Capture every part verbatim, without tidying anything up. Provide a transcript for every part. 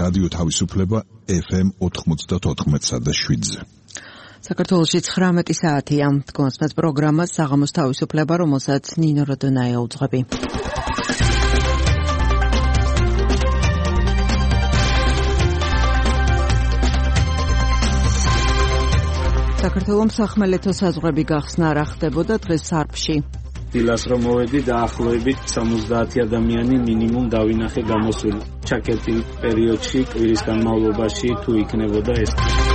რადიო თავისუფლება ეფ ემ ოთხმოცდაოთხ და შვიდზე. საქართველოში ცხრამეტი საათია. თქვენს პროგრამას საღამოს თავისუფლება, რომელსაც ნინო როდონაია უძღვები. საქართველოს სახმელეთო საზღვრები გახსნა არ ხდებოდა დღეს სარფში. დილას რომ მოვედი დაახლოებით სამოცდაათი ადამიანი მინიმუმ დავინახე გამოსული. ჩაკეტილ პერიოდში კვირის განმავლობაში თუ იქნებოდა ეს.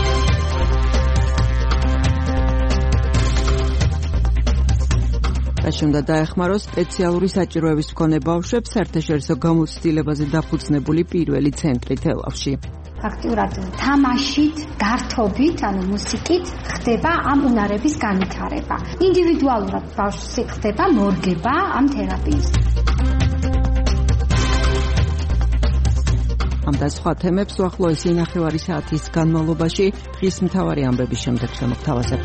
რაში უნდა დაეხმაროს სპეციალური საჭიროების მქონე ბავშვებს საერთაშორისო გამოცდილებაზე დაფუძნებული პირველი ცენტრი თელავში. ფაქტურად თამაშით, გართობით, ანუ მუსიკით ხდება ამ უნარების განვითარება. ინდივიდუალურად ბავშვს ხდება მორგება ამ თერაპიის. ამ და სხვა თემებს უახლოესი ნახევარი საათის განმავლობაში დღის მთავარი ამბების შემდეგ შემოგთავაზებთ.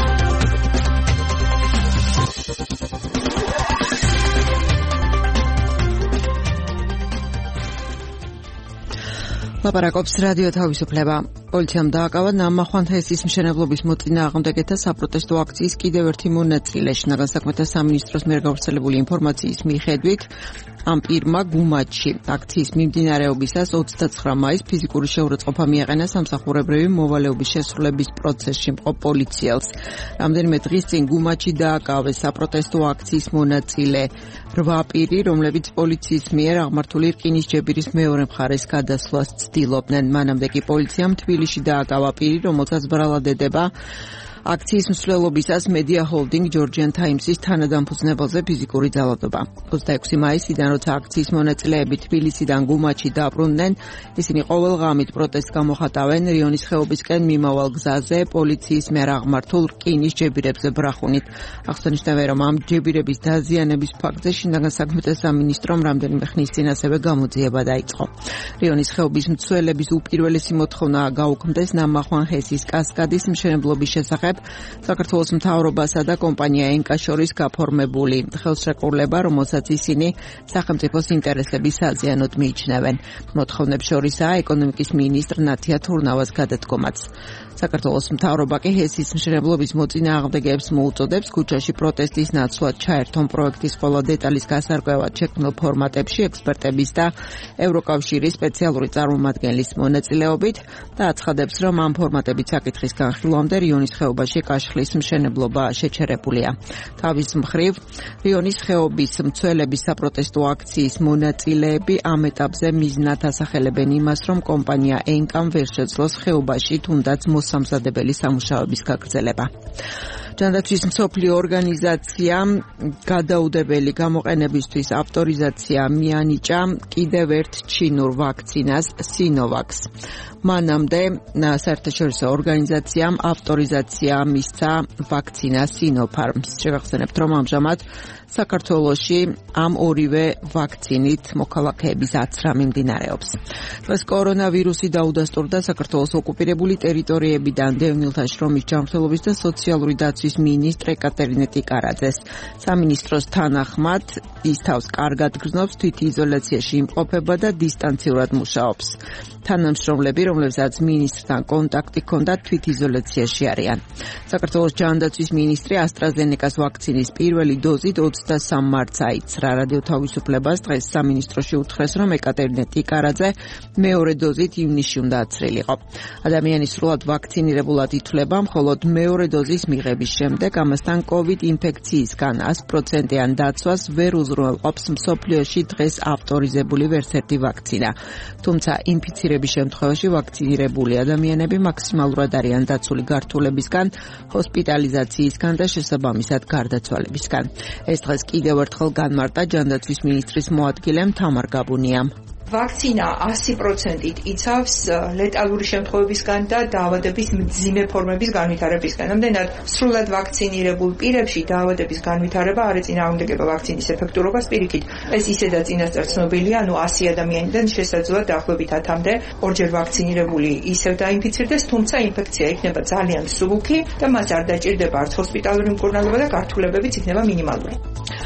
ლაპარაკობს რადიო თავისუფლება. პოლიციამ დააკავა ნამახვან ჰესის მშენებლობის მოწინააღმდეგეთა საპროტესტო აქციის კიდევ ერთი მონაწილე. შინაგან საქმეთა სამინისტროს მიერ გავრცელებული ინფორმაციის მიხედვით ამ პირმა გუმათში აქციის მიმდინარეობისას ოცდაცხრა მაისს ფიზიკური შეურაცხყოფა მიაყენა სამსახურებრივი მოვალეობის შესრულების პროცესში მყოფ პოლიციელს. რამდენიმე დღის წინ გუმათში დააკავეს საპროტესტო აქციის მონაწილე რვა პირი, რომლებიც პოლიციის მიერ აღმართული რკინის ჯებირის მეორე მხარეს გადასვლას ცდილობდნენ. მანამდე კი პოლიციამ თბილისში დააკავა პირი, რომელსაც ბრალად ედება აქციის მსვლელობისას მედია ჰოლდინგ ჯორჯიან თაიმსის თანადამფუძნებელზე ფიზიკური ძალადობა. ოცდაექვსი მაისიდან, როცა აქციის მონაწილეები თბილისიდან გუმათში დაბრუნდნენ, ისინი ყოველღამით პროტესტს გამოხატავენ რიონის ხეობისკენ მიმავალ გზაზე პოლიციის მიერ აღმართულ რკინის ჯებირებზე ბრახუნით. აღსანიშნავია, რომ ამ ჯებირების დაზიანების ფაქტზე შინაგან საქმეთა სამინისტრომ რამდენიმე ხნის წინ ასევე გამოძიება დაიწყო. რიონის ხეობის მცველების უპირველესი მოთხოვნა გაუქმდეს ნამახვან ჰესის კასკადის მშენებლობის შესახებ საქართველოს მთავრობასა და კომპანია ენკა შორის გაფორმებული ხელშეკრულება, რომელსაც ისინი სახელმწიფოს ინტერესების საზიანოდ მიიჩნევენ. მოთხოვნებს შორისაა ეკონომიკის მინისტრ ნათია თურნავას გადადგომაც. საქართველოს მთავრობა კი ჰესის მშენებლობის მოწინააღმდეგეებს მოუწოდებს ქუჩაში პროტესტის ნაცვლად ჩაერთონ პროექტის ყველა დეტალის გასარკვევად შექმნილ ფორმატებში ექსპერტების და ევროკავშირის სპეციალური წარმომადგენლის მონაწილეობით და აცხადებს, რომ ამ ფორმატებით საკითხის განხილვამდე რიონის ხეობაში კაშხლის მშენებლობა შეჩერებულია. თავის მხრივ, რიონის ხეობის მცველების საპროტესტო აქციის მონაწილეები ამ ეტაპზე მიზნად ასახელებენ იმას, რომ კომპანია ენკამ ვერ შეძლოს ხეობაში თუნდაც მოსამზადებელი სამუშაოების გაგრძელება. ჯანდაცვის მსოფლიო ორგანიზაციამ გადაუდებელი გამოყენებისთვის ავტორიზაცია მიანიჭა კიდევ ერთ ჩინურ ვაქცინას სინოვაქს. მანამდე საერთაშორისო ორგანიზაციამ ავტორიზაცია მისცა ვაქცინა სინოფარმს. შევახსენებთ, რომ ამჟამად საქართველოში ამ ორივე ვაქცინით მოქალაქეების აცრა მიმდინარეობს. დღეს კორონავირუსი დაუდასტურდა საქართველოს ოკუპირებული ტერიტორიებიდან დევნილთა შრომის ჯანმრთელობის და სოციალური დაცვის მინისტრ ეკატერინე ტიკარაძეს. სამინისტროს თანახმად ის თავს კარგად გრძნობს, თვითიზოლაციაში იმყოფება და დისტანციურად მუშაობს. თანამშრომლები, რომლებსაც მინისტრთან კონტაქტი ჰქონდათ, თვითიზოლაციაში არიან. საქართველოს ჯანდაცვის მინისტრი ასტრაზენეკას ვაქცინის პირველი დოზით ოცდასამ მარტს აიცრა. რადიო თავისუფლებას დღეს სამინისტროში უთხრეს, რომ ეკატერინე ტიკარაძე მეორე დოზით ივნისში უნდა აცრილიყო. ადამიანი სრულად ვაქცინირებულად ითვლება, მხოლოდ მეორე დოზის მიღების შემდეგ ამასთან კოვიდ ინფექციისგან ას პროცენტიან დაცვას ვერ უზრუნველყოფს მსოფლიოში დღეს ავტორიზებული ვერც ერთი ვაქცინა. თუმცა ინფიცირების შემთხვევაში ვაქცინირებული ადამიანები მაქსიმალურად არიან დაცული გართულებისგან, ჰოსპიტალიზაციისგან და შესაბამისად გარდაცვალებისგან. ეს დღეს კიდევ ერთხელ განმარტა ჯანდაცვის მინისტრის მოადგილემ თამარ გაბუნიამ. ვაქცინა ასი პროცენტით იცავს ლეტალური შემთხვევებისგან და დაავადების მძიმე ფორმების განვითარებისგან. ამდენად, სრულად ვაქცინირებულ პირებში დაავადების განვითარება არ ეწინააღმდეგება ვაქცინის ეფექტურობას პირიქით. ეს ისედაც წინასწარ ცნობილია, ანუ ასი ადამიანიდან შესაძლოა დაახლოებით ათამდე ორჯერ ვაქცინირებული ისევ დაინფიცირდეს, თუმცა ინფექცია იქნება ძალიან მსუბუქი და მას არ დაჭირდება არც ჰოსპიტალური მკურნალობა და გართულებებიც იქნება მინიმალური.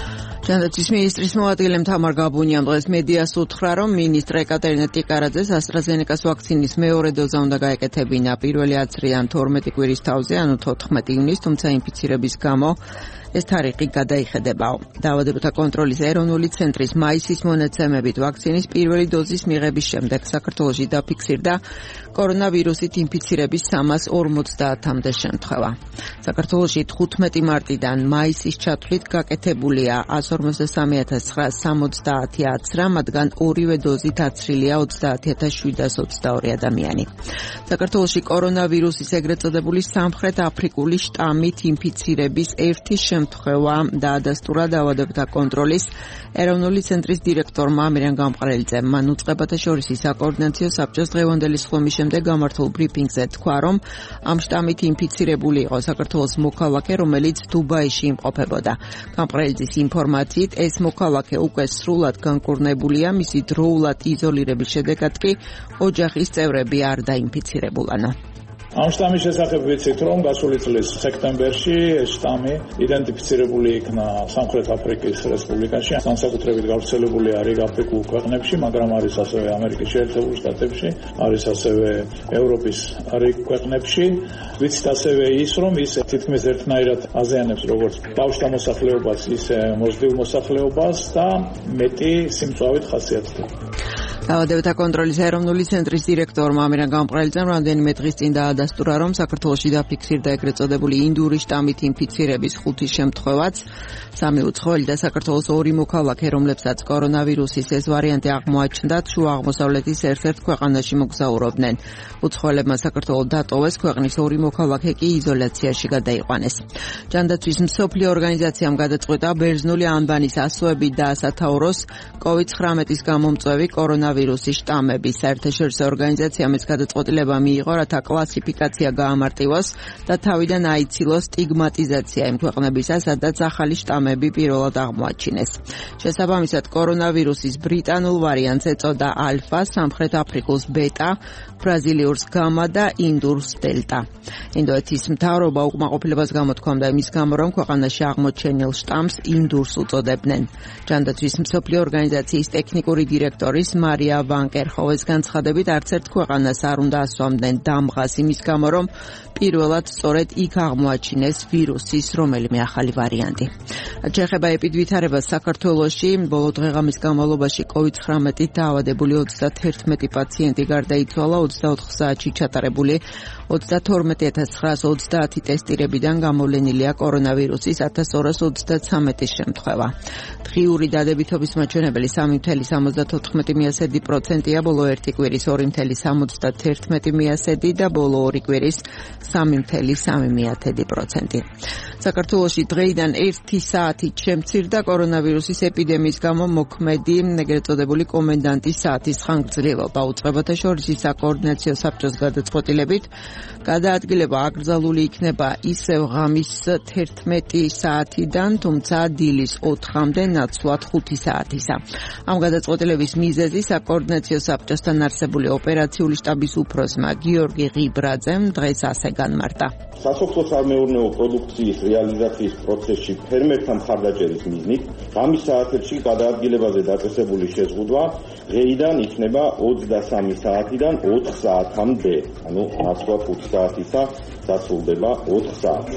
ჯანდაცვის მინისტრის მოადგილე თამარ გაბუნიამ დღეს მედიას უთხრა, რომ მინისტრ ეკატერინე ტიკარაძეს AstraZeneca-ს ვაქცინის მეორე დოზა უნდა გაეკეთებინა პირველი ათწლიან თორმეტი კვირის თავზე, ანუ თოთხმეტი ივნის, თუმცა ინფიცირების გამო ეს თარიღი გადაიხედებაო. დაავადებათა კონტროლის ეროვნული ცენტრის მაისის მონაცემებით ვაქცინის პირველი დოზის მიღების შემდეგ საქართველოში დაფიქსირდა კორონავირუსით ინფიცირების სამას ორმოცდაათამდე შემთხვევა. საქართველოში თხუთმეტი მარტიდან მაისის ჩათვლით გაკეთებულია ას ორმოცდასამი ათას ცხრაას სამოცდაათი აცრა, მათგან ორივე დოზით აცრილია ოცდაათი ათას შვიდას ოცდაორი ადამიანი. საქართველოში კორონავირუსის ეგრეთ წოდებული სამხრეთ აფრიკული შტამით ინფიცირების ერთი შემთხვევა დაადასტურა დაავადებათა კონტროლის ეროვნული ცენტრის დირექტორმა მირიან გამყრელიძემ. მან უწყებათა შორის საკოორდინაციო საბჭოს დღევანდელი სხდომის შემდეგ გამართულ ბრიფინგზე თქვა, რომ ამ შტამით ინფიცირებული იყო საქართველოს მოქალაქე, რომელიც დუბაიში იმყოფებოდა. გამყრელიძის ინფორმაციით ეს მოქალაქე უკვე სრულად განკურნებულია, მისი დროულად იზოლირების შედეგად კი ოჯახის წევრები არ დაინფიცირებულანა. ამ შტამის შესახებ ვიცით, რომ გასული წლის სექტემბერში ეს შტამი იდენტიფიცირებული იქნა სამხრეთ აფრიკის რესპუბლიკაში, განსაკუთრებით გავრცელებული არის აფრიკულ ქვეყნებში, მაგრამ არის ასევე ამერიკის შეერთებულ შტატებში, არის ასევე ევროპის რიგ ქვეყნებში. ვიცით ასევე ის, რომ ის თითქმის ერთნაირად აზიანებს როგორც ბავშვთა მოსახლეობას, ისე მოზრდილ მოსახლეობას და მეტი სიმწვავით ხასიათდება. დაავადებათა კონტროლის ეროვნული ცენტრის დირექტორმა მირიან გამყრელიძემ რამდენიმე დღის წინ დაადასტურა, რომ საქართველოში დაფიქსირდა ეგრეთ წოდებული ინდური შტამით ინფიცირების ხუთი შემთხვევაც. სამი უცხოელი და საქართველოს ორი მოქალაქე, რომლებსაც კორონავირუსის ეს ვარიანტი აღმოაჩნდათ, შუა აღმოსავლეთის ერთ-ერთ ქვეყანაში მოგზაურობდნენ. უცხოელებმა საქართველოს დატოვეს, ქვეყნის ორი მოქალაქე კი იზოლაციაში გადაიყვანეს. ჯანდაცვის მსოფლიო ორგანიზაციამ გადაწყვიტა ბერძნული ანბანის ასოებით და ასათაუროს კოვიდ ცხრამეტის გამომწვევი კორონავირუსის შტამების. საერთაშორისო ორგანიზაციამ ეს გადაწყვეტილება მიიღო, რათა კლასიფიკაცია გაამარტივოს და თავიდან აიცილოს სტიგმატიზაცია იმ ქვეყნებისა, სადაც ახალი შტამები პირველად აღმოაჩინეს. შესაბამისად, კორონავირუსის ბრიტანულ ვარიანტს ეწოდა ალფა, სამხრეთ აფრიკულს ბეტა, ბრაზილიურს გამა და ინდურს დელტა. ინდოეთის მთავრობა უკმაყოფილებას გამოთქვამდა იმის გამო, რომ ქვეყანაში აღმოჩენილ შტამს ინდურს უწოდებდნენ. ჯანდაცვის მსოფლიო ორგანიზაციის ტექნიკური დირექტორის მარია ვან კერხოვეს განცხადებით, არც ერთ ქვეყანას არ უნდა ასვამდნენ დამღას იმის გამო, რომ პირველად სწორედ იქ აღმოაჩინეს ვირუსის რომელიმე ახალი ვარიანტი. შეეხება ეპიდვითარებას საქართველოში, ბოლო დღეღამის განმავლობაში კოვიდ ცხრამეტით დაავადებული ოცდაათი პაციენტი გარდაიცვალა, ოცდაოთხ საათში ჩატარებული ოცდათორმეტი ათას ცხრაას ოცდაათი ტესტირებიდან გამოვლენილია კორონავირუსის ათას ორას ოცდაცამეტი შემთხვევა. დღიური დადებითობის მაჩვენებელი სამი ფاصლე სამოცდათოთხმეტი პროცენტია, ბოლო ერთი კვირის ორი ფاصლე სამოცდაერთმეტი და ბოლო ორი კვირის სამი ფاصლე სამი პროცენტი. საქართველოში დღეიდან ერთი საათით შემცირდა კორონავირუსის ეპიდემიის გამო მოქმედი ეგრეთ წოდებული კომენდანტის საათის ხანგრძლივობა. უწყებათა შორის საკოორდინაციო საბჭოს გადაწყვეტილებით გადაადგილება აკრძალული იქნება ისევ ღამის თერთმეტი საათიდან, თუმცა დილის ოთხამდე, ნაცვლად ხუთი საათისა. ამ გადაწყვეტილების მიზეზი საკოორდინაციო საბჭოსთან არსებული ოპერაციული შტაბის უფროსმა გიორგი ღიბრაძემ დღეს ასე განმარტა. სასოფლო-სამეურნეო პროდუქციის რეალიზაციის პროცესში ფერმერთა მხარდაჭერის მიზნით ღამის საათებში გადაადგილებაზე დაწესებული შეზღუდვა დღეიდან იქნება ოცდასამი საათიდან ოთხ საათამდე, ანუ ნაცვლად ხუთი საათისა დასრულდება ოთხ საათი.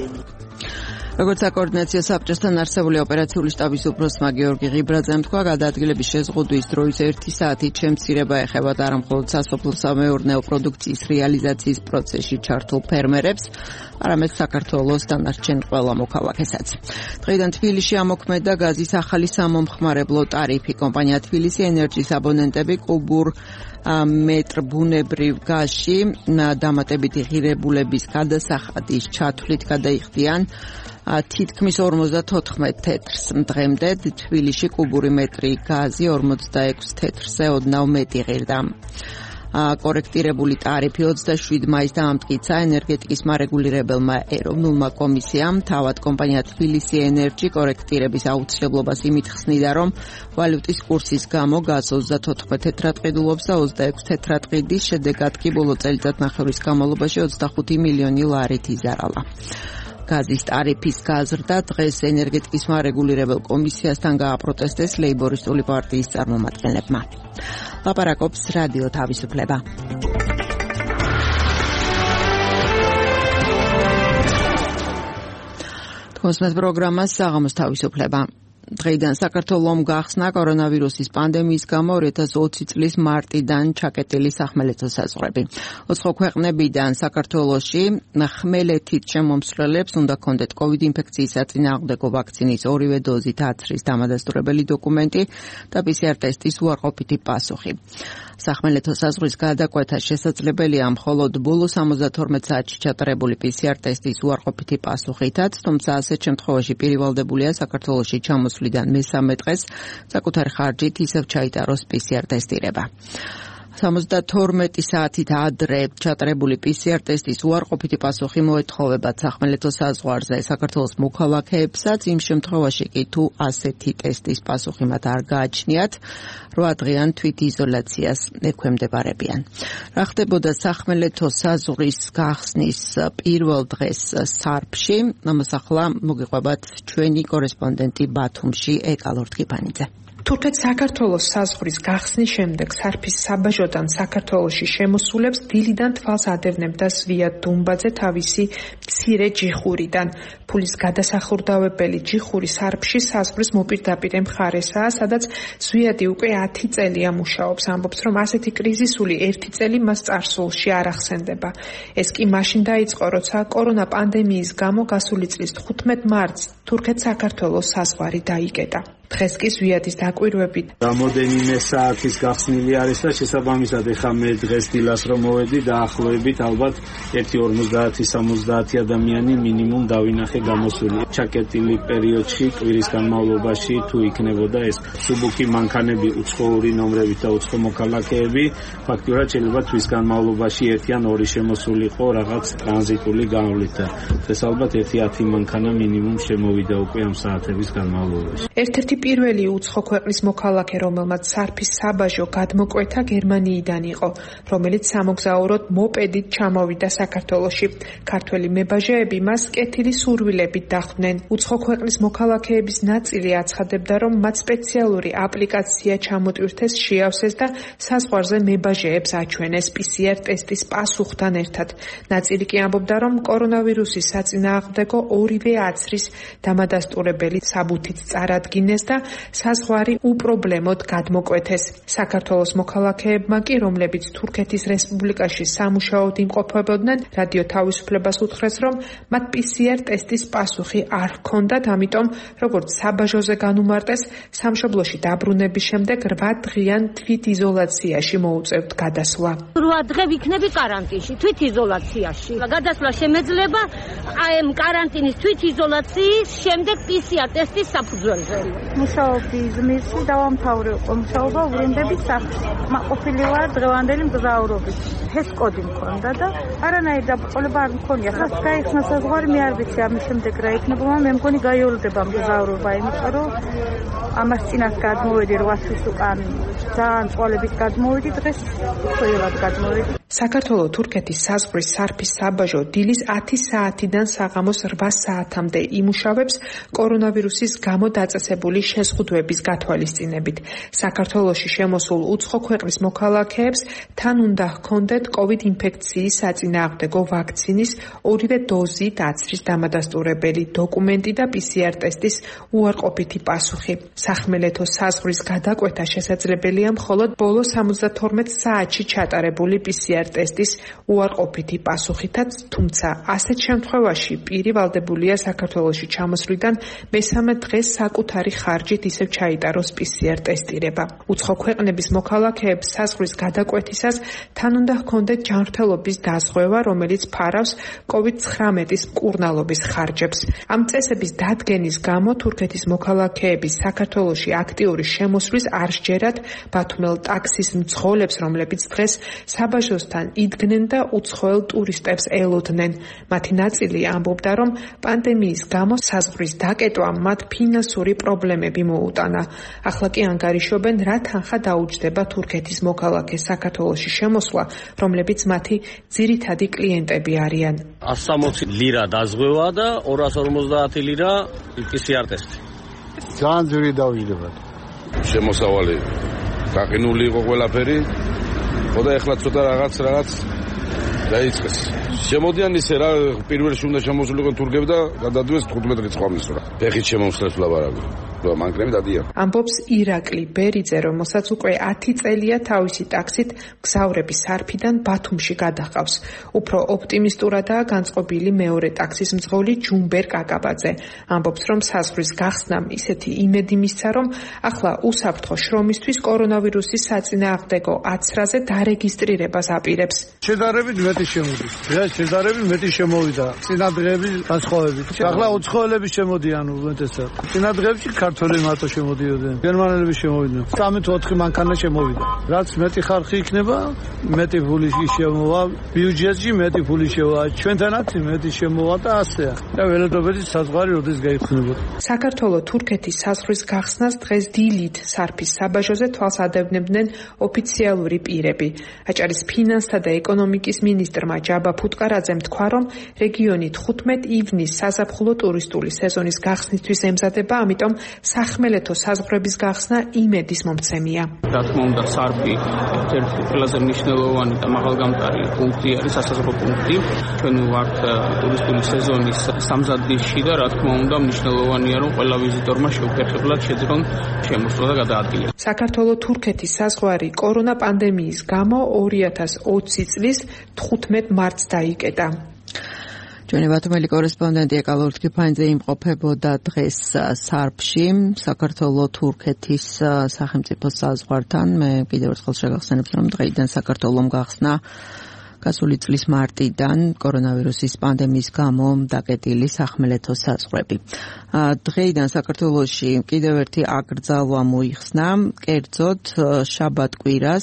როგორც საკოორდინაციო საბჭოსთან არსებული ოპერაციული შტაბის უფროსმა გიორგი ღიბრაძემ თქვა, გადაადგილების შეზღუდვის დროის ერთი საათით შემცირება ეხება არა მხოლოდ სასოფლო-სამეურნეო პროდუქციის რეალიზაციის პროცესში ჩართულ ფერმერებს, არამედ საქართველოს დანარჩენ ყველა მოქალაქესაც. დღეიდან თბილისში ამოქმედა გაზის ახალი სამომხმარებლო ტარიფი. კომპანია თბილისი ენერჯის აბონენტები კუბურ მეტრ ბუნებრივ გაზში დამატებითი ღირებულების გადასახადის ჩათვლით გადაიხდიან თითქმის ორმოცდათოთხმეტ თეთრს. დღემდე თბილისში კუბური მეტრი გაზი ორმოცდაექვსი თეთრზე ოდნავ მეტი ღირდა. კორექტირებული ტარიფი ოცდაშვიდი მაისს დაამტკიცა ენერგეტიკის მარეგულირებელმა ეროვნულმა კომისიამ. თავად კომპანია თბილისი ენერჯი კორექტირების აუცილებლობას იმით ხსნიდა, რომ ვალუტის კურსის გამო გაზ ოცდათოთხმეტ თეთრად ყიდულობს და ოცდაექვსი თეთრად ყიდის, შედეგად კი ბოლო წელიწადნახევრის განმავლობაში ოცდახუთი მილიონი ლარით იზარალა. გაზის ტარიფის გაზრდა დღეს ენერგეტიკის მარეგულირებელ კომისიასთან გააპროტესტეს ლეიბორისტული პარტიის წარმომადგენლებმა. ლაპარაკობს რადიო თავისუფლება. თქოსმეთ პროგრამას საღამოს თავისუფლება. დღეიდან საქართველოს გახსნა კორონავირუსის პანდემიის გამო ორი ათას ოცი წლის მარტიდან ჩაკეტილი სახმელეთო საზღვრები. ოთხ ქვეყნებიდან საქართველოში ხმელეთით შემომსვლელებს უნდა ჰქონდეთ კოვიდ ინფექციის საწინააღმდეგო ვაქცინის ორივე დოზით აცრის დამადასტურებელი დოკუმენტი და პი სი არ ტესტის უარყოფითი პასუხი. სახმელეთო საზღვრის გადაკვეთა შესაძლებელია მხოლოდ ბოლო სამოცდათორმეტ საათში ჩატარებული პი სი არ ტესტის უარყოფითი პასუხითაც, თუმცა ასეთ შემთხვევაში პირივალდებულია საქართველოში ჩამოსვლიდან მესამე დღეს საკუთარი ხარჯით ისევ ჩაიტაროს პი სი არ ტესტირება. სამოცდათორმეტი საათით ადრე ჩატარებული პი სი არ ტესტის უარყოფითი პასუხი მოეთხოვებათ სახმელეთო საზღვარზე საქართველოს მოქალაქეებსაც, იმ შემთხვევაში კი თუ ასეთი ტესტის პასუხი მათ არ გააჩნიათ, რვა დღიან თვითიზოლაციას ექვემდებარებიან. რა ხდებოდა სახმელეთო საზღვრის გახსნის პირველ დღეს სარფში, ამას ახლა მოგიყვებათ ჩვენი კორესპონდენტი ბათუმში ეკალორ ტკიფანიძე. თურქეთ-საქართველოს საზღვრის გახსნის შემდეგ სარფის საბაჟოდან საქართველოში შემოსულებს დილიდან თვალს ადევნებდა ზვია დუმბაძე თავისი მცირე ჯიხურიდან. ფულის გადასახურდავებელი ჯიხური სარფში საზღვრის მოპირდაპირე მხარესაა, სადაც ზვიადი უკვე ათი წელია მუშაობს. ამბობს, რომ ასეთი კრიზისული ერთი წელი მას წარსულში არ ახსენდება. ეს კი მაშინ დაიწყო, როცა კორონა პანდემიის გამო გასული წლის თხუთმეტ მარტს თურქეთ-საქართველოს საზღვარი დაიკეტა. დღეს კი ზვიადის დაკვირვებით რამოდენიმე საათის გახსნილი არის და შესაბამისად ეხა მე დღეს დილას რომ მოვედი დაახლოებით ალბათ ერთი ორმოცდაათი სამოცდაათი ადამიანი მინიმუმ დავინახე გამოსული. ჩაკეტილი პერიოდში კვირის განმავლობაში თუ იქნებოდა ეს სუბუქი მანქანები უცხოური ნომრებით და უცხო მოქალაქეები, ფაქტიურად შეიძლება თვის განმავლობაში ერთი ან ორი შემოსულიყო რაღაც ტრანზიტული გავლით და დღეს ალბათ ერთი ათი მანქანა მინიმუმ შემოვიდა უკვე ამ საათების განმავლობაში. ერთ-ერთი პირველი უცხო ქვეყნის მოქალაქე, რომელმაც სარფის საბაჟო გადმოკვეთა გერმანიიდან იყო, რომელიც სამოგზაუროდ მოპედით ჩამოვიდა საქართველოში. ქართველი მებაჟეები მას კეთილი სურვილებით დახვდნენ. უცხო ქვეყნის მოქალაქეების ნაწილი აცხადებდა, რომ მათ სპეციალური აპლიკაცია ჩამოტვირთეს შეავსეს და საზღვარზე მებაჟეებს აჩვენეს პი სი არ ტესტის პასუხთან ერთად. ნაწილი კი ამბობდა, რომ კორონავირუსის საწინააღმდეგო ორივე აცრის დამადასტურებელი საბუთით წარადგინეს და საზღვარი უპრობლემოდ გადმოკვეთეს. საქართველოს მოქალაქეებმა კი, რომლებიც თურქეთის რესპუბლიკაში სამუშაოდ იმყოფებოდნენ, რადიო თავისუფლებას უთხრეს, რომ მათ პი სი არ ტესტის პასუხი არ ჰქონდათ, ამიტომ როგორც საბაჟოზე განუმარტეს, სამშობლოში დაბრუნების შემდეგ რვა დღიან თვითიზოლაციაში მოუწევთ გადასვლა. რვა დღე ვიქნები კარანტინში, თვითიზოლაციაში. გადასვლა შემეძლება აი ამ კარანტინის თვითიზოლაციის შემდეგ პი სი არ ტესტის საფუძველზე. მუშაობდი იზმირში, დავამთავრე მუშაობა ვრიმბების სახლში. მაყოფილი ვარ დღევანდელი მგზავრობით. ეს კოდი მქონდა და არანაირი დაბრკოლება არ მქონია. ხას გაიხსნა საზღვარი, მე არ ვიცი ამის შემდეგ რა იქნება, მე მგონი გაიოლდება მგზავრობა, იმიტომ რომ ამას წინათ გადმოვედი რვა თვის უკან. ძალიან წვალებით გადმოვედი, დღეს უცხოელად გადმოვედი. საქართველოს თურქეთის საზღვრის სარფის საბაჟო დილის ათი საათიდან საღამოს რვა საათამდე იმუშავებს კორონავირუსის გამო დაწესებული შეზღუდვების გათვალისწინებით. საქართველოში შემოსულ უცხო ქვეყნის მოქალაქეებს თან უნდა ჰქონდეთ კოვიდ ინფექციის საწინააღმდეგო ვაქცინის ორივე დოზით აცრის დამადასტურებელი დოკუმენტი და პი სი არ ტესტის უარყოფითი პასუხი. სახმელეთო საზღვრის გადაკვეთა შესაძლებელია მხოლოდ ბოლო სამოცდათორმეტ საათში ჩატარებული პი სი არ ტესტის უარყოფითი პასუხითაც, თუმცა ასეთ შემთხვევაში პირი ვალდებულია საქართველოში ჩამოსვლიდან მესამე დღეს საკუთარი ხარჯით ისევ ჩაიტაროს პი სი არ ტესტირება. უცხო ქვეყნების მოქალაქეებს საზღვრის გადაკვეთისას თან უნდა ჰქონდეთ ჯანმრთელობის დაზღვევა, რომელიც ფარავს კოვიდ ცხრამეტის მკურნალობის ხარჯებს. ამ წესების დადგენის გამო თურქეთის მოქალაქეების საქართველოში აქტიური შემოსვლის არ სჯერათ ბათუმელ ტაქსის მძღოლებს, რომლებიც დღეს საბაჟოსთან იდგნენ და უცხოელ ტურისტებს ელოდნენ. მათი ნაწილი ამბობდა, რომ პანდემიის გამო საზღვრის დაკეტვა მათ ფინანსური პრობლემები მოთხოვნები მოუტანა. ახლა კი ანგარიშობენ, რა თანხა დაუჯდება თურქეთის მოქალაქეს საქართველოში შემოსვლა, რომლებიც მათი ძირითადი კლიენტები არიან. ათს სამოცი ლირა დაზღვევა და ორას ორმოცდაათი ლირა პი სი არ ტესტი. ძალიან ძვირი დაუჯდებათ. შემოსავალი გაყინული იყო ყველაფერი. ხოდა ეხლა ცოტა რაღაც რაღაც დაიწყეს. შემოდიან ისე რა პირველში უნდა შემოსულიყო თურქები და გადადვეს თხუთმეტ რიცხვამის რა. ფეხით შემოსვლას ვლაბარაკი. რა მანქანები დადიან. ამბობს ირაკლი ბერიძე, რომელსაც უკვე ათი წელია თავისი ტაქსით მგზავრების სარფიდან ბათუმში გადაჰყავს. უფრო ოპტიმისტურადაა განწყობილი მეორე ტაქსის მძღოლი ჯუმბერ კაკაბაძე. ამბობს, რომ საზღვრის გახსნამ ისეთი იმედი მისცა, რომ ახლა უსაფრთხო შრომისთვის კორონავირუსის საწინააღმდეგო აცრაზე დარეგისტრირებას აპირებს. შედარებით მეტი შემოდის. დღეს შედარებით მეტი შემოვიდა. წინა დღეების განსხვავებით. ახლა უცხოელები შემოდიან უმეტესად. წინა დღეებში ქართველი მარტო შემოდიოდნენ. გერმანელები შემოვიდნენ. სამი თუ ოთხი მანქანა შემოვიდა. რაც მეტი ხარხი იქნება, მეტი ფული შემოვა, ბიუჯეტში მეტი ფული შევა, ჩვენთანაც მეტი შემოვა და ასეა. და ველოდობითი საზღვარი როდის გაიხსნებოდა. საქართველოს თურქეთის საზღვრის გახსნას დღეს დილით სარფის საბაჟოზე თვალს ადევნებდნენ ოფიციალური პირები. აჭარის ფინანსთა და ეკონომიკის მინისტრმა ჯაბა ფუტკარაძემ თქვა, რომ რეგიონი თხუთმეტ ივნისს საზაფხულო ტურისტული სეზონის გახსნისთვის ემზადება, ამიტომ სახმელეთო საზღვრების გახსნა იმედის მომცემია. რა თქმა უნდა, სარფი ერთ-ერთი ყველაზე მნიშვნელოვანი და მაღალგამტარი პუნქტი არის, სასაზღვრო პუნქტი. ჩვენ ვართ ტურისტული სეზონის სამზადისში და რა თქმა უნდა, მნიშვნელოვანია, რომ ყველა ვიზიტორმა შეუფერხებლად შეძლონ შემოსვლა და გადაადგილება. საქართველოს თურქეთის საზღვარი კორონა პანდემიის გამო ორი ათას ოცი წლის თხუთმეტ მარტს დაიკეტა. ჩვენი ბათუმელი კორესპონდენტი ეკალურ თქიფანიძე იმყოფებოდა დღეს სარფში, საქართველოს თურქეთის სახელმწიფო საზღვართან. მე კიდევ ერთხელ შეგახსენებთ, რომ დღეიდან საქართველოს გახსნა გასული წლის მარტიდან კორონავირუსის პანდემიის გამო დაკეტილი სახმელეთო საზღვრები. დღეიდან საქართველოში კიდევ ერთი აკრძალვა მოიხსნა, კერძოდ შაბათ-კვირას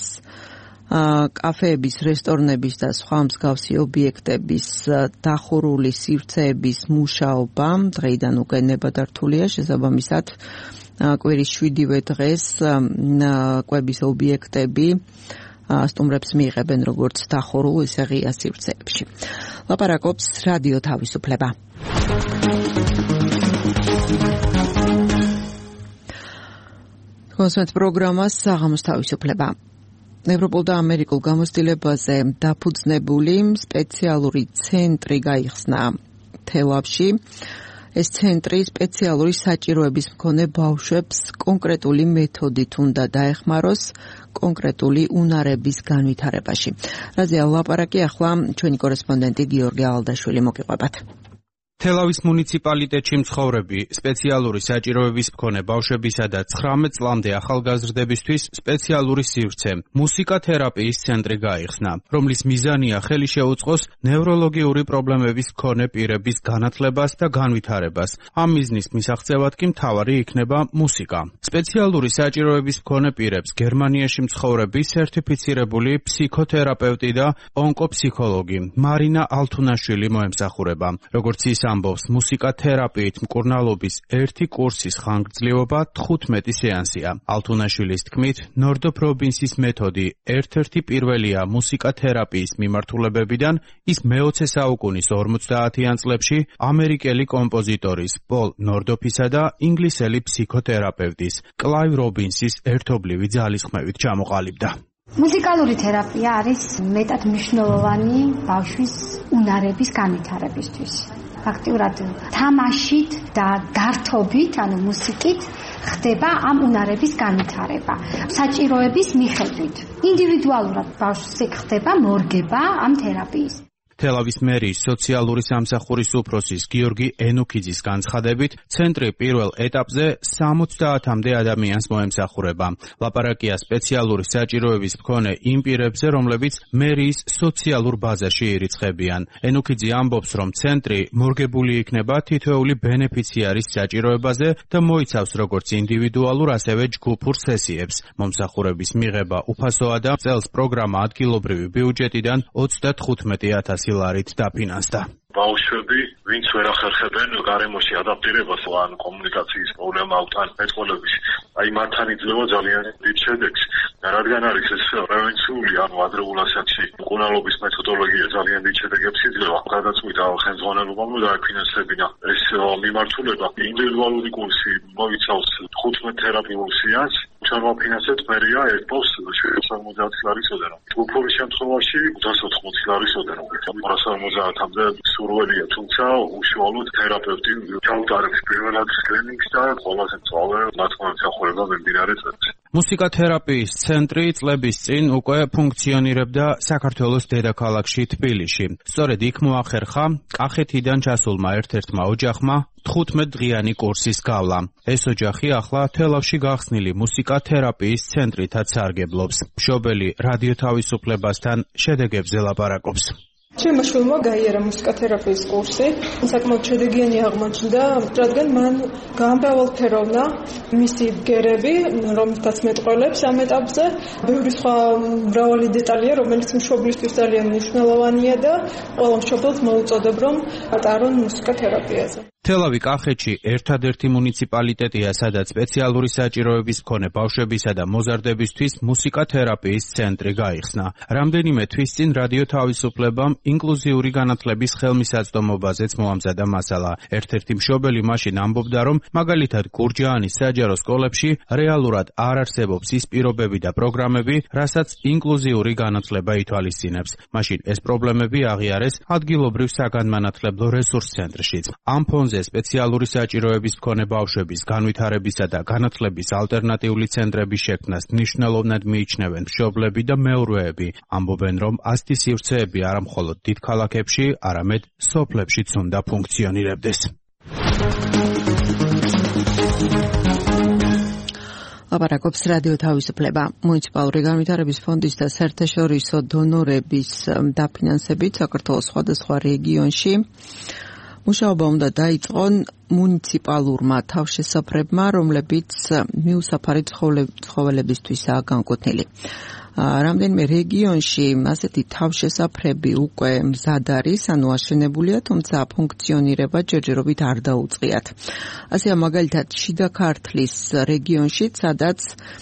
კაფეების, რესტორნების და სხვა მსგავსი ობიექტების დახურული სივრცეების მუშაობა დღეიდან უკვე ნებადართულია. შესაბამისად, კვირის შვიდივე დღეს კვების ობიექტები სტუმრებს მიიღებენ როგორც დახურულ, ისე ღია სივრცეებში. ლაპარაკობს რადიო თავისუფლება. კონსერტ პროგრამას საღამოს თავისუფლება. ევროპულ და ამერიკულ გამოცდილებაზე დაფუძნებული სპეციალური ცენტრი გაიხსნა თელავში. ეს ცენტრი სპეციალური საჭიროების მქონე ბავშვებს კონკრეტული მეთოდით უნდა დაეხმაროს კონკრეტული უნარების განვითარებაში. რაზეა ლაპარაკი ახლა ჩვენი კორესპონდენტი გიორგი ალდაშვილი მოგიყვებათ. თელავის მუნიციპალიტეტში მცხოვრები სპეციალური საჭიროების მქონე ბავშვებისა და ცხრამეტ წლამდე ახალგაზრდებისთვის სპეციალური სივრცე მუსიკათერაპიის ცენტრი გაიხსნა, რომლის მიზანია ხელი შეუწყოს ნევროლოგიური პრობლემების მქონე პირების განათლებას და განვითარებას. ამ მიზნის მისაღწევად კი მთავარი იქნება მუსიკა. სპეციალური საჭიროების მქონე პირებს გერმანიაში მცხოვრები სერტიფიცირებული ფსიქოთერაპევტი და ონკოფსიქოლოგი მარინა ალთუნაშვილი მოემსახურება. როგორც ის ამბობს, მუსიკათერაპიით მკურნალობის ერთი კურსის ხანგრძლივობა თხუთმეტი სეანსია. ალთუნაშვილის თქმით, ნორდოფრობინსის მეთოდი ერთ-ერთი პირველია მუსიკათერაპიის მიმართულებებიდან, ის მეოცე საუკუნის ორმოცდაათიან წლებში ამერიკელი კომპოზიტორის პოლ ნორდოფისა და ინგლისელი ფსიქოთერაპევტის კლაივ რობინსის ერთობლივი ძალისხმევით ჩამოყალიბდა. მუსიკალური თერაპია არის მეტად მნიშვნელოვანი ბავშვის უნარების განვითარებისთვის. ფაქტიურად თამაშით და გართობით, ანუ მუსიკით ხდება ამ უნარების განვითარება. საჭიროების მიხედვით ინდივიდუალურად ბავშვზე ხდება მორგება ამ თერაპიის. თელავის მერიის სოციალური სამსახურის უფროსის გიორგი ენუქიძის განცხადებით, ცენტრი პირველ ეტაპზე სამოცდაათამდე ადამიანს მოემსახურება. ლაპარაკია სპეციალური საჭიროების მქონე იმ პირებზე, რომლებიც მერიის სოციალურ ბაზაში ირიცხებიან. ენუქიძე ამბობს, რომ ცენტრი მორგებული იქნება თითოეული ბენეფიციარის საჭიროებაზე და მოიცავს როგორც ინდივიდუალურ, ასევე ჯგუფურ სესიებს. მომსახურების მიღება უფასოა და წელს პროგრამა ადგილობრივი ბიუჯეტიდან ოცდათხუთმეტი ათასი ლარით დაფინანსდა. ბავშვები, ვინც ვერ ახერხებენ გარემოში ადაპტირებას ან კომუნიკაციის პრობლემა აქვს ან მეტყოლების, აი მათთან იძლევა ძალიან დიდ შედეგს. რადგან არის ეს პრევენციული ან ადრეულ ასაკში მკურნალობის მეთოდოლოგია ძალიან დიდ შედეგებს იძლევა. გადაწყვიტა ხელმძღვანელობამ რომ დაეფინანსებინა ეს მიმართულება. ინდივიდუალური კურსი მოიცავს თხუთმეტ თერაპიულ სეანსს. ჩვენ ვაფინანსებთ მერია ერთბოს შვიდ ორმოცდაათ ლარისოდენ. ჯგუფური შემთხვევაში ოცდაათ ოთხმოცი ლარისოდენ. ორას ორმოცდაათამდე სურველია, თუმცა უშუალოდ თერაპევტი ჩაუტარებს პირველად სკრინინგს და ყველაზე მწვავე ნათქვამსახურება მიმდინარე წლებში. მუსიკათერაპიის ცენტრი წლების წინ უკვე ფუნქციონირებდა საქართველოს დედაქალაქში თბილისში. სწორედ იქ მოახერხა კახეთიდან ჩასულმა ერთ-ერთმა ოჯახმა თხუთმეტ დღიანი კურსის გავლა. ეს ოჯახი ახლა თელავში გახსნილი მუსიკათერაპიის ცენტრითაც სარგებლობს. მშობელი რადიო თავისუფლებასთან შედეგებზე ლაპარაკობს. ჩემმა შვილმა გაიარა მუსიკათერაპიის კურსი. საკმაოდ შედეგიანი აღმოჩნდა, რადგან მან გამრავალფეროვნა მისი ბგერები, რომელთაც მეტყველებს ამ ეტაპზე. ბევრი სხვა მრავალი დეტალია, რომელიც მშობლისთვის ძალიან მნიშვნელოვანია და ყველა მშობელს მოუწოდებ, რომ ატარონ მუსიკათერაპიაზე. თელავი კახეთში ერთადერთი მუნიციპალიტეტია, სადაც სპეციალური საჭიროების მქონე ბავშვებისა და მოზარდებისთვის მუსიკათერაპიის ცენტრი გაიხსნა. რამდენიმე თვის წინ რადიო თავისუფლებამ ინკლუზიური განათლების ხელმისაწვდომობაზეც მოამზადა მასალა. ერთ-ერთი მშობელი მაშინ ამბობდა, რომ მაგალითად გურჯაანის საჯარო სკოლებში რეალურად არ არსებობს ის პირობები და პროგრამები, რასაც ინკლუზიური განათლება ითვალისწინებს. მაშინ ეს პრობლემები აღიარეს ადგილობრივ საგანმანათლებლო რესურს ცენტრშიც. ამ ფონზე სპეციალური საჭიროების მქონე ბავშვების განვითარებისა და განათლების ალტერნატიული ცენტრების შექმნას მნიშვნელოვნად მიიჩნევენ მშობლები და მეურვეები. ამბობენ, რომ ასეთი სივრცეები არა მხოლოდ დიდ ქალაქებში, არამედ სოფლებშიც უნდა ფუნქციონირებდეს. ლაპარაკობს რადიო თავისუფლება. მუნიციპალური განვითარების ფონდის და საერთაშორისო დონორების დაფინანსებით საქართველოს სხვადასხვა რეგიონში მუშაობა უნდა დაიწყონ მუნიციპალურმა თავშესაფრებმა, რომლებიც მიუსაფარი ცხოველებისთვისაა განკუთვნილი. რამდენიმე რეგიონში ასეთი თავშესაფრები უკვე მზად არის, ანუ აშენებულია, თუმცა ფუნქციონირება ჯერჯერობით არ დაუწყიათ. ასეა მაგალითად შიდა ქართლის რეგიონში, სადაც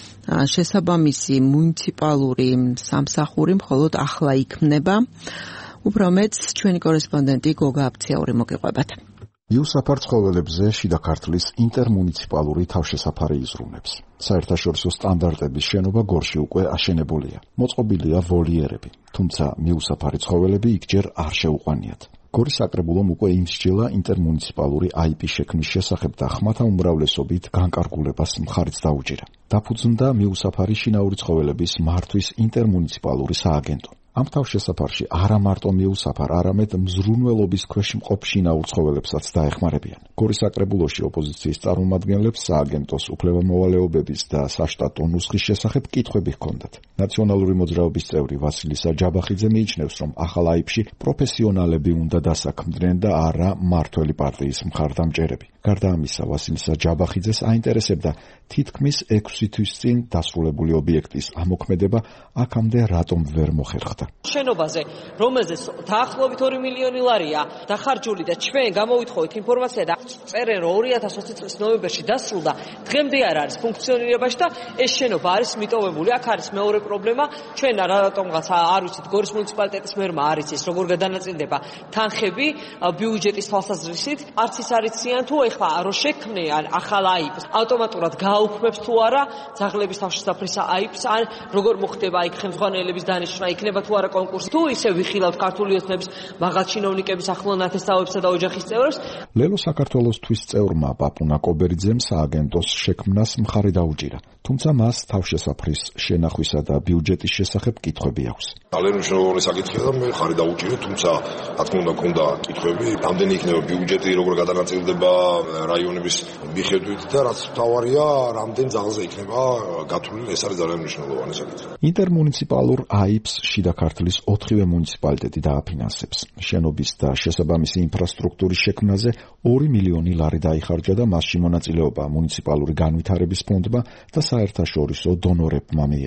შესაბამისი მუნიციპალური სამსახური მხოლოდ ახლა იქმნება. უფრო მეც ჩვენი კორესპონდენტი გოგა აფციაური მოგიყვებათ. მიუსაფარ ცხოველებზე შიდა ქართლის ინტერმუნიციპალური თავშესაფარი იზრუნებს. საერთაშორისო სტანდარტების შენობა გორში უკვე აშენებულია. მოწყობილია ვოლიერები, თუმცა მიუსაფარი ცხოველები იქჯერ არ შეუყვანიათ. გორის საკრებულომ უკვე იმსჯელა ინტერმუნიციპალური აიპი შექმნის შესახებ და ხმათა უმრავლესობით განკარგულებას მხარიც დაუჭირა. დაფუძნდა მიუსაფარი შინაური ცხოველების მართვის ინტერმუნიციპალური სააგენტო. ამ თავშესაფარში არა მარტო მიუსაფარ, არამედ მზრუნველობის ქვეშ მყოფ შინაურ ცხოველებსაც დაეხმარებიან. გორის საკრებულოში ოპოზიციის წარმომადგენლებს სააგენტოს უფლებამოვალეობების და საშტატო ნუსხის შესახებ კითხვები ჰქონდათ. ნაციონალური მოძრაობის წევრი ვასილისა ჯაბახიძე მიიჩნევს, რომ ახალ აიფში პროფესიონალები უნდა დასაქმდნენ და არა მმართველი პარტიის მხარდამჭერები. გარდა ამისა, ვასილისა ჯაბახიძეს აინტერესებდა თითქმის ექვსი თვის წინ დასრულებული ობიექტის ამოქმედება აქამდე რატომ ვერ მოხერხდა. შენობაზე, რომელზეც დაახლოებით ორი მილიონი ლარია დახარჯული და ჩვენ გამოვითხოვეთ ინფორმაცია და წერენ, რომ ორი ათას ოცი წლის ნოემბერში დასრულდა, დღემდე არ არის ფუნქციონირებაში და ეს შენობა არის მიტოვებული. აქ არის მეორე პრობლემა, ჩვენ რატომღაც არ ვიცით, გორის მუნიციპალიტეტის მერმა არ იცის, როგორ გადანაწილდება თანხები ბიუჯეტის თვალსაზრისით, არც ის არ იციან თუ ეხლა რომ შექმნიან ახალ აიპს, ავტომატურად გააუქმებს თუ არა ძაღლების თავშესაფრის აიპს, ან როგორ მოხდება იქ ხელმძღვანელების დანიშვნა, იქნება თუ არა კონკურსი, თუ ისე ვიხილავთ ქართული ოცნების მაღალ ჩინოვნიკების ახლო ნათესავებსა და ოჯახის წევრებს. ლელო საქართველოს თვის წევრმა პაპუნა კობერიძემ სააგენტოს შექმნას მხარი დაუჭირა, თუმცა მას თავშესაფრის შენახვისა და ბიუჯეტის შესახებ კითხვები აქვს. ძალიან მნიშვნელოვანი საკითხია და მე მხარი დაუჭირე, თუმცა რა თქმა უნდა გქონდა კითხვები, რამდენი იქნება ბიუჯეტი, როგორ გადანაწილდება რაიონების მიხედვით და რაც მთავარია, რამდენ ძალზე იქნება გათვლილი, ეს არის ძალიან მნიშვნელოვანი საკითხი. ინტერმუნიციპალურ აიპს შიდა ქართლის ოთხივე მუნიციპალიტეტი დააფინანსებს. შენობის და შესაბამისი ინფრასტრუქტურის შექმნაზე ორი მილიონი ლარი დაიხარჯა და მასში მონაწილეობა მუნიციპალური განვითარების ფონდმა და საერთაშორისო დონორებმა მიიღეს.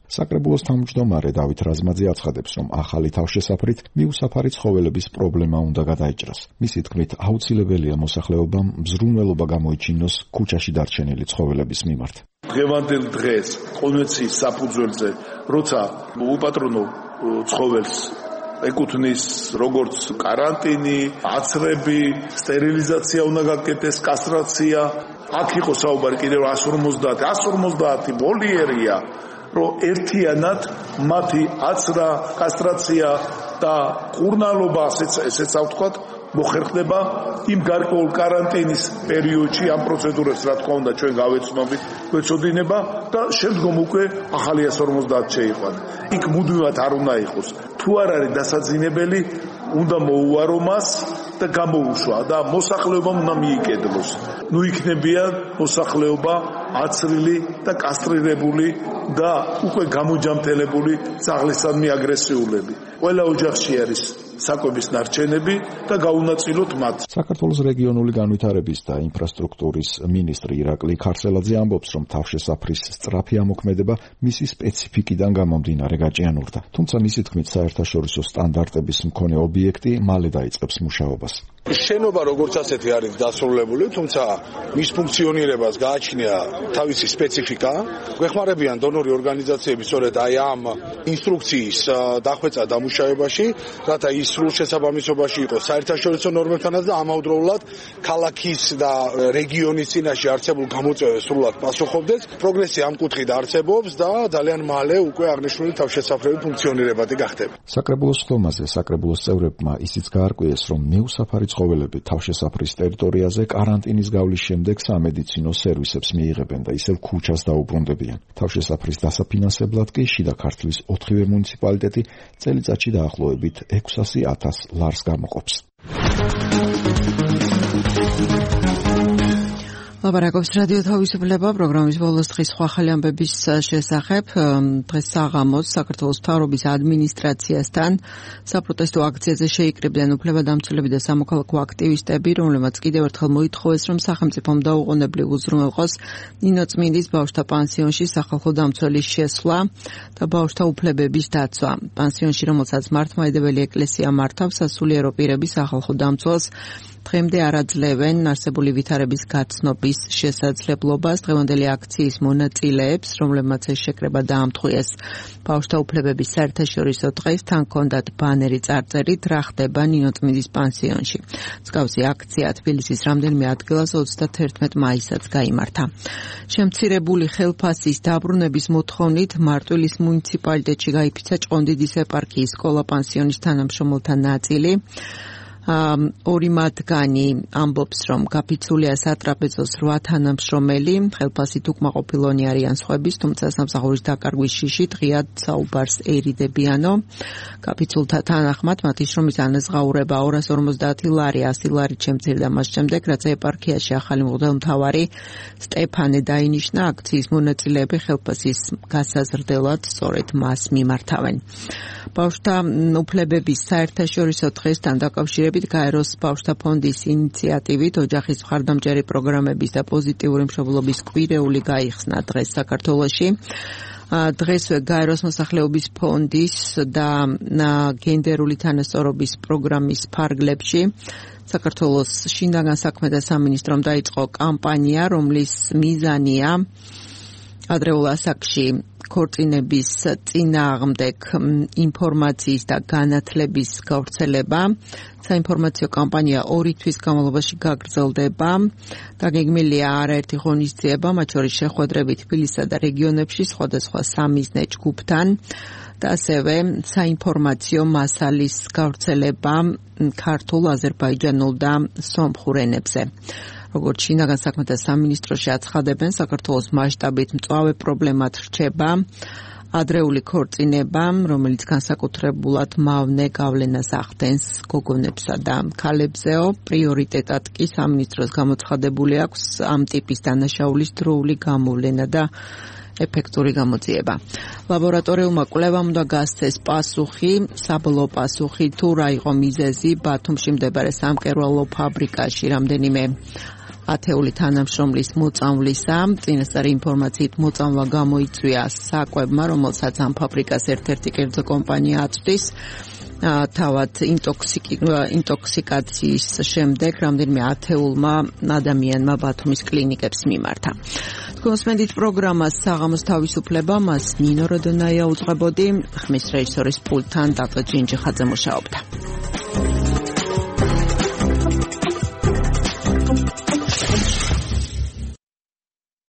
საკრებულოს თავმჯდომარე დავით რაზმაძე აცხადებს, რომ ახალი თავშესაფრით მიუსაფარი ცხოველების პრობლემა უნდა გადაიჭრას. მისი თქმით, აუცილებელია მოსახლეობამ მზრუნველობა გამოიჩინოს ქუჩაში დარჩენილი ცხოველების მიმართ. დღევანდელ დღეს კონვენციის საფუძველზე, როცა უპატრონო ცხოველს ეკუთვნის როგორც კარანტინი, აცრები, სტერილიზაცია უნდა გაკეთდეს, კასტრაცია, აქ იყო საუბარი კიდევ εκατს ორმოცდაათი, εκατს ორმოცდაათი ვოლიერია, რომ ერთიანად მათი აცრა, კასტრაცია და ყურნალობა, ესეც ავთქვათ, მოხერხდება იმ გარკვეულ კარანტინის პერიოდში ამ პროცედურებს რა თქმა უნდა ჩვენ გავეცნობით, გვეწოდინება და შემდგომ უკვე ახალი εκατს ორმოცდაათი შეიყვანა. იქ მუდმივად არ უნდა იყოს. თუ არ არის დასაძინებელი, უნდა მოუარო მას და გამოუშვა და მოსახლეობამ უნდა მიიკედლოს. ნუ იქნებია მოსახლეობა აცრილი და კასტრირებული და უკვე გამოჯამთელებული ძაღლისადმი აგრესიულები. ყველა ოჯახში არის საკვების ნარჩენები და გაუნაწილოთ მათ. საქართველოს რეგიონული განვითარების და ინფრასტრუქტურის მინისტრი ირაკლი ქარსელაძე ამბობს, რომ თავშესაფრის სწრაფი ამოქმედება მისი სპეციფიკიდან გამომდინარე გაჭიანურდა. თუმცა მისი თქმით, საერთაშორისო სტანდარტების მქონე ობიექტი მალე დაიწყებს მუშაობას. შენობა როგორც ასეთი არის დასრულებული, თუმცა მის ფუნქციონირებას გააჩნია თავისი სპეციფიკა. გვეხმარებიან დონორი ორგანიზაციები სწორედ აი ამ ინსტრუქციის დახვეწა დამუშავებაში, რათა ის სრულ შესაბამისობაში იყოს საერთაშორისო ნორმებთანაც და ამავდროულად ქალაქის და რეგიონის წინაშე არსებულ გამოწვევებს სრულად პასუხობდეს. პროგრესი ამ კუთხით არსებობს და ძალიან მალე უკვე აღნიშნული თავშესაფრები ფუნქციონირებადი გახდება. საკრებულოს ხომაზე საკრებულოს წევრებმა ისიც გაარკვიეს, რომ მიუსაფარი ცხოველები თავშესაფრის ტერიტორიაზე კარანტინის გავლის შემდეგ სამედიცინო სერვისებს მიიღებენ და ისევ ქუჩას დაუბრუნდებიან. თავშესაფრის დასაფინანსებლად კი შიდა ქართლის ოთხივე მუნიციპალიტეტი წელიწადში დაახლოებით ექვსასი ათას ლარს გამოყოფს. ლაპარაკობს რადიო თავისუფლება პროგრამის ბოლოს დღის სხვა ახალი ამბების შესახებ. დღეს საღამოს საქართველოს მთავრობის ადმინისტრაციასთან საპროტესტო აქციაზე შეიკრიბნენ უფლებადამცველები და სამოქალაქო აქტივისტები, რომლებმაც კიდევ ერთხელ მოითხოვეს, რომ სახელმწიფომ დაუყოვნებლივ უზრუნველყოს ნინო წმინდის ბავშვთა პანსიონში სახალხო დამცველის შესვლა და ბავშვთა უფლებების დაცვა. პანსიონში, რომელსაც მართლმადიდებელი ეკლესია მართავს, სასულიერო პირები სახალხო დამცველს დღემდე არ აძლევენ არსებული ვითარების გაცნობის შესაძლებლობას. დღევანდელი აქციის მონაწილეებს, რომლებმაც ეს შეკრება დაამტყვიეს ბავშვთა უფლებების საერთაშორისო დღეს, თან ჰქონდათ ბანერი წარწერით რა ხდება ნინო წმინდის პანსიონში. მსგავსი აქცია თბილისის რამდენიმე ადგილას ოცდათერთმეტ მაისსაც გაიმართა. შემცირებული ხელფასის დაბრუნების მოთხოვნით მარტვილის მუნიციპალიტეტში გაიფიცა ჭყონდიდის ეპარქიის სკოლა-პანსიონის თანამშრომელთა ნაწილი. ორი მათგანი ამბობს, რომ გაფიცულია სატრაპეზოს რვა თანამშრომელი, ხელფასით უკმაყოფილონი არიან სხვების, თუმცა სამსახურის დაკარგვის შიში დღიად საუბარს ერიდებიანო. გაფიცულთა თანახმად მათი შრომის ანაზღაურება ორას ორმოცდაათი ლარი, ასი ლარი შემცირდა მას შემდეგ, რაც ეპარქიაში ახალი მღვდელმთავარი სტეფანე დაინიშნა. აქციის მონაწილეები ხელფასის გასაზრდელად სწორედ მას მიმართავენ. ბავშვთა უფლებების საერთაშორისო დღესთან დაკავშირებით გაეროს ბავშვთა ფონდის ინიციატივით ოჯახის მხარდამჭერი პროგრამების და პოზიტიური მშობლობის კვირეული გაიხსნა დღეს საქართველოში. დღესვე გაეროს მოსახლეობის ფონდის და გენდერული თანასწორობის პროგრამის ფარგლებში საქართველოს შინაგან საქმეთა სამინისტრომ დაიწყო კამპანია, რომლის მიზანია ადრეულ ასაკში ქორწინების წინააღმდეგ ინფორმაციის და განათლების გავრცელება. საინფორმაციო კამპანია ორი თვის განმავლობაში გაგრძელდება. დაგეგმილია არაერთი ღონისძიება, მათ შორის შეხვედრები თბილისსა და რეგიონებში სხვადასხვა სამიზნე ჯგუფთან და ასევე საინფორმაციო მასალის გავრცელება ქართულ, აზერბაიჯანულ და სომხურ ენებზე. როგორც შინაგან საქმეთა სამინისტროში აცხადებენ, საქართველოს მასშტაბით მწვავე პრობლემად რჩება ადრეული ქორწინება, რომელიც განსაკუთრებულად მავნე გავლენას ახდენს გოგონებსა და ქალებზეო. პრიორიტეტად კი სამინისტროს გამოცხადებული აქვს ამ ტიპის დანაშაულის დროული გამოვლენა და ეფექტური გამოძიება. ლაბორატორიულმა კვლევამ უნდა გასცეს პასუხი, საბოლოო პასუხი თუ რა იყო მიზეზი ბათუმში მდებარე სამკერვალო ფაბრიკაში რამდენიმე ათეული თანამშრომლის მოწამვლისა. წინასწარი ინფორმაციით მოწამვლა გამოიწვია საკვებმა, რომელსაც ამ ფაბრიკას ერთ-ერთი კერძო კომპანია აწვდის. თავად ინტოქსიკაციის შემდეგ რამდენიმე ათეულმა ადამიანმა ბათუმის კლინიკებს მიმართა. თქვენს პროგრამას საღამოს თავისუფლება მას ნინო როდონაია უძღვებოდი, ხმის რეჟისორის პულტთან დაკა ჯინჯიხაძე მუშაობდა.